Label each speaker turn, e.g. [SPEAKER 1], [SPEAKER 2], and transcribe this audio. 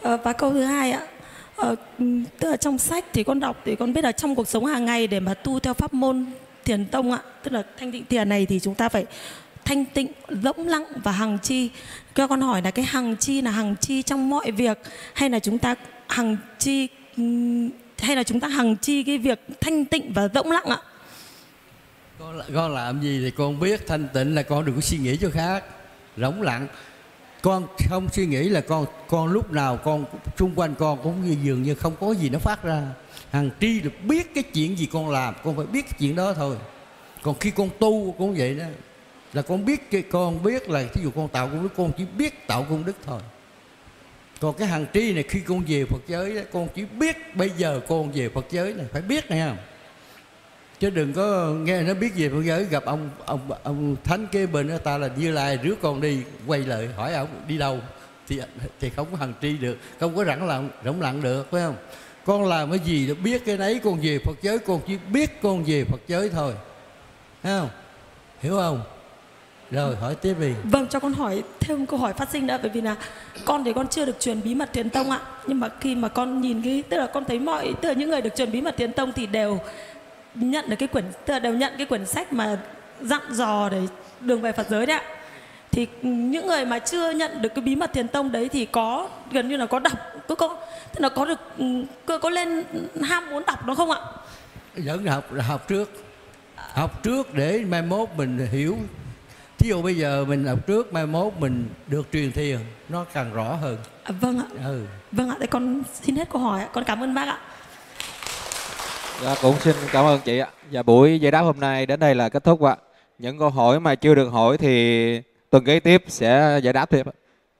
[SPEAKER 1] Và câu thứ hai ạ, tức là trong sách thì con đọc thì con biết là trong cuộc sống hàng ngày để mà tu theo pháp môn thiền tông ạ, tức là thanh tịnh thiền này thì chúng ta phải thanh tịnh, rỗng lặng và hằng chi. Cho con hỏi là cái hằng chi là hằng chi trong mọi việc, hay là chúng ta hằng chi cái việc thanh tịnh và rỗng lặng ạ?
[SPEAKER 2] Con làm gì thì con biết, thanh tịnh là con đừng có suy nghĩ cho khác. Rỗng lặng, con không suy nghĩ là con lúc nào con xung quanh con cũng như dường như không có gì nó phát ra. Hằng tri là biết cái chuyện gì con làm, con phải biết cái chuyện đó thôi. Còn khi con tu cũng vậy đó, là con biết là thí dụ con tạo công đức, con chỉ biết tạo công đức thôi. Còn cái hằng tri này khi con về Phật giới đó, con chỉ biết bây giờ con về Phật giới này, phải biết này không? Chứ đừng có nghe nó biết về Phật giới, gặp ông thánh kế bên đó, ta là Như Lai, rước con đi, quay lại hỏi ông đi đâu thì không có hằng tri được, không có rỗng lặng được, phải không? Con làm cái gì để biết cái đấy, con về Phật giới con chỉ biết con về Phật giới thôi, thấy không? Hiểu không? Rồi hỏi tiếp đi.
[SPEAKER 1] Vâng, cho con hỏi thêm một câu hỏi phát sinh nữa, bởi vì là con thì con chưa được truyền bí mật thiền tông ạ, nhưng mà khi mà con nhìn tức là con thấy tức là những người được truyền bí mật thiền tông thì đều nhận được cái quyển sách mà dặn dò để đường về Phật giới đấy ạ. Thì những người mà chưa nhận được cái bí mật thiền tông đấy thì có gần như là có đọc, tức là có được có lên ham muốn đọc nó không ạ?
[SPEAKER 2] Vẫn học trước để mai mốt mình hiểu. Thí dụ bây giờ mình học trước, mai mốt mình được truyền thiền nó càng rõ hơn.
[SPEAKER 1] Vâng ạ. Vâng ạ, để con xin hết câu hỏi ạ. Con cảm ơn bác ạ.
[SPEAKER 3] Dạ, cũng xin cảm ơn chị ạ. Và buổi giải đáp hôm nay đến đây là kết thúc ạ. Những câu hỏi mà chưa được hỏi thì tuần kế tiếp sẽ giải đáp tiếp ạ.